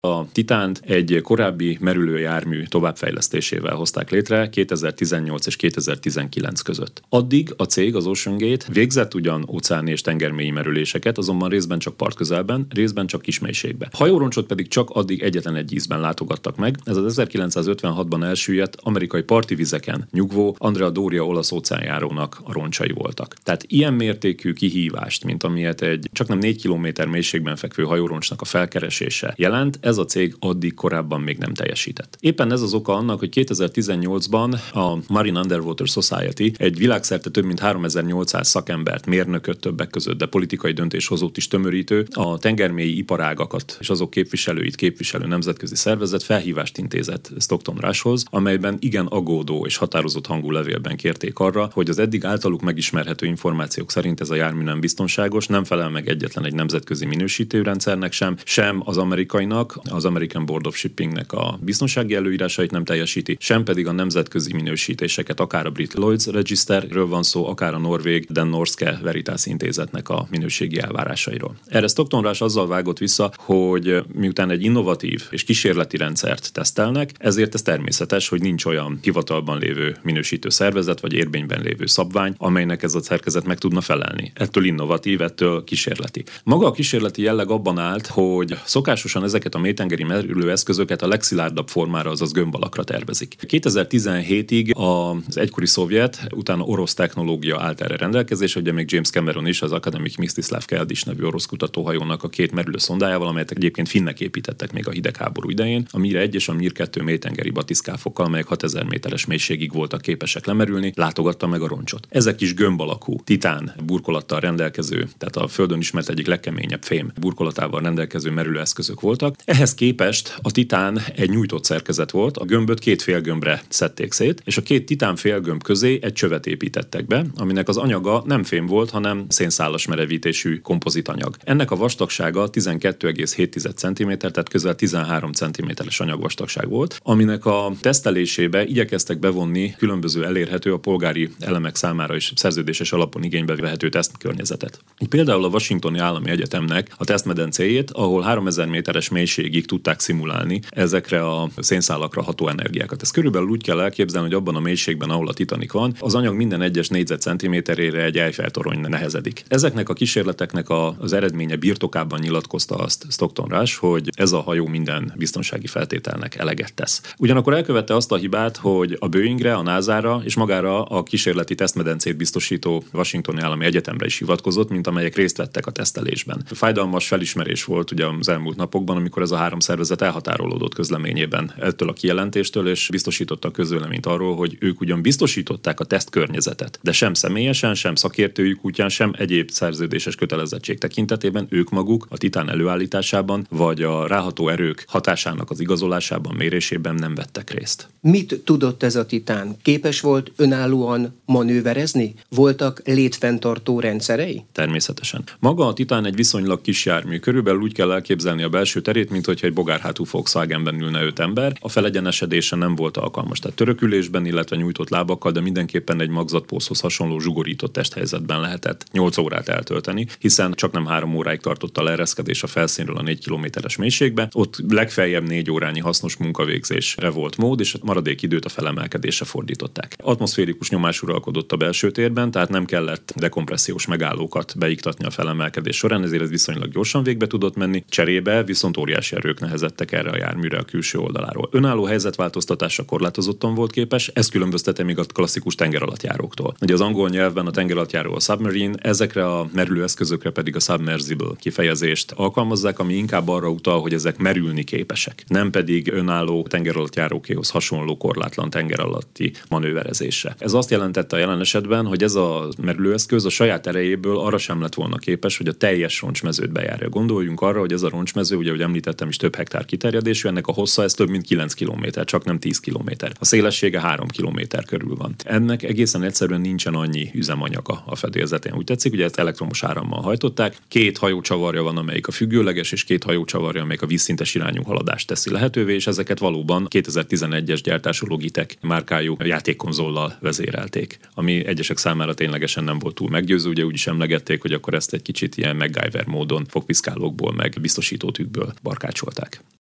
A Titánt egy korábbi merülőjármű továbbfejlesztésével hozták létre 2018 és 2019 között. Addig a cég, az OceanGate végzett ugyan óceáni és tengermélyi merüléseket, azonban részben csak partközelben, részben csak kismélységben. Hajóroncsot pedig csak addig egyetlen egy ízben látogattak meg, ez az 1956-ban elsüllyedt amerikai parti vizeken nyugvó Andrea Doria olasz óceánjárónak a roncsai voltak. Tehát ilyen mértékű kihívást, mint amilyet egy csaknem 4 kilométer mélységben fekvő hajóroncsnak a felkeresése jelent, ez a cég addig korábban még nem teljesített. Éppen ez az oka annak, hogy 2018-ban a Marine Underwater Society egy világszerte több mint 3800 szakembert, mérnököt többek között, de politikai döntéshozót is tömörítő, a tengermélyi iparágakat és azok képviselőit képviselő nemzetközi szervezet felhívást intézett Stockton Rushhoz, amelyben igen aggódó és határozott hangú levélben kérték arra, hogy az eddig általuk megismerhető információk szerint ez a jármű nem biztonságos, nem felel meg egyetlen egy nemzetközi minősítőrendszernek sem az amerikainak, az American Board of Shippingnek a biztonsági előírásait nem teljesíti, sem pedig a nemzetközi minősítéseket, akár a Brit Lloyd's Registerről van szó, akár a norvég Den Norske Veritas intézetnek a minőségi elvárásairól. Erre Stockton Rush azzal vágott vissza, hogy miután egy innovatív és kísérleti rendszert tesztelnek, ezért ez természetes, hogy nincs olyan hivatalban lévő minősítő szervezet vagy érvényben lévő szabvány, amelynek ez a szerkezet meg tudna felelni. Ettől innovatív, ettől kísérleti. Maga a kísérleti jelleg abban állt, hogy szokásosan ezeket a mélytengeri merülő eszközöket a legszilárdabb formára, azaz gömbalakra tervezik. 2017-ig az egykori szovjet, utána orosz technológia állt erre rendelkezésre, ugye még James Cameron is az Akademik Mstislav Keldysh nevű orosz kutatóhajónak a 2 merülő szondájával, amelyet egyébként finnek építettek még a hidegháború idején, a Mir 1 és a Mir 2 mélytengeri batiszkáfokkal, amelyek 6000 méteres mélységig voltak képesek lemerülni, látogatta meg a roncsot. Ezek is gömb alakú, titán burkolattal rendelkező, tehát a földön ismert egyik legkeményebb fém burkolatával rendelkező merülőeszközök voltak. Ehhez képest a titán egy nyújtott szerkezet volt, a gömböt 2 félgömbre szedték szét, és a 2 titán félgömb közé egy csövet építettek be, aminek az anyaga nem fém volt, hanem szénszálas merevítésű kompozitanyag. Ennek a vastagsága 12,7 cm, tehát közel 13 cm-es anyagvastagság volt, aminek a tesztelésébe igyekeztek bevonni különböző elérhető, a polgári elemek számára is szerződéses alapon igénybe vehető tesztkörnyezetet. Például a Washingtoni Állami Egyetemnek a tesztmedencéjét, ahol 3000 méteres mélységig tudták szimulálni ezekre a szénszálakra ható energiákat. Ez körülbelül úgy kell elképzelni, hogy abban a mélységben, ahol a Titanic van, az anyag minden egyes négyzetcentiméterére egy Eiffel-torony nehezedik. Ezeknek a kísérleteknek az eredménye birtokában nyilatkozta azt Stockton Rush, hogy ez a hajó minden biztonsági feltételnek eleget tesz. Ugyanakkor elkövette azt a hibát, hogy a Boeingre, a NASA-ra és magára a kísérleti tesztmedencét biztosító Washingtoni Állami Egyetemre is hivatkozott, mint amelyek részt vettek a tesztelésben. Fájdalmas felismerés volt ugye az elmúlt napokban, amikor ez a 3 szervezet elhatárolódott közleményében ettől a kijelentéstől, és biztosította a közvéleményt arról, hogy ők ugyan biztosították a tesztkörnyezetet, de sem személyesen, sem szakértőjük útján, sem egyéb szerződéses kötelezettség tekintetében ők maguk a titán előállításában vagy a ráható erők hatásának az igazolásában, mérésében nem vettek részt. Mit tudott ez a titán? Képes volt önállóan manőverezni? Voltak létfenntartó rendszerei? Természetesen. Maga a titán egy viszonylag kis jármű. Körülbelül úgy kell elképzelni a belső terét, mint hogyha egy bogárhátú Volkswagenben ülne 5 ember. A felegyenesedése nem volt alkalmas, tehát törökülésben, illetve nyújtott lábakkal, de mindenképpen egy magzatpószhoz hasonló zsugorított testhelyzetben lehetett 8 órát eltölteni, hiszen csak nem 3 óráig tartott a leereszkedés a felszínről a 4 kilométeres mélységbe. Ott legfeljebb 4 órányi hasznos munkavégzésre volt mód, és a maradék időt a felemelkedésre fordították. Atmoszférikus nyomás uralkodott a belső térben, tehát nem kellett dekompressziós megállókat beiktatni a felemelkedés során, ezért ez viszonylag gyorsan végbe tudott menni. Cserébe viszont óriási erők nehezettek erre a járműre a külső oldaláról. Önálló helyzetváltoztatásra korlátozottan volt képes, ez különböztette még a klasszikus tengeralattjáróktól. Ugye az angol nyelvben a tengeralattjáró a submarine, ezekre a merülő eszközökre pedig a submersible kifejezést alkalmazzák, ami inkább arra utal, hogy ezek merülni képesek, nem pedig önálló tengeralattjárókéhoz hasonló korlátlan tengeralatti manőverezésre. Ez azt jelentette a jelen esetben, hogy ez a merülőeszköz a saját erejéből arra sem lett volna képes, hogy a teljes roncsmezőt bejárja. Gondoljunk arra, hogy ez a roncsmező, ugye, ahogy említettem is, több hektár kiterjedésű, ennek a hossza ez több mint 9 km, csak nem 10 km. A szélessége 3 km körül van. Ennek egészen egyszerűen nincsen annyi üzemanyaga a fedélzetén. Úgy tetszik, ugye ezt elektromos árammal hajtották. 2 hajócsavarja van, amelyik a függőleges, és 2 hajócsavarja, amelyik a vízszintes irányú haladást teszi lehetővé, és ezeket valóban 2011-es gyártású Logitech márkájú játékkonzollal vezérelték, ami egyesek számára ténylegesen nem volt túl meggyőző, ugye úgy is emlegették, hogy akkor ezt egy kicsit ilyen MacGyver módon fogpiszkálókból meg biztosítótűkből barkácsolták.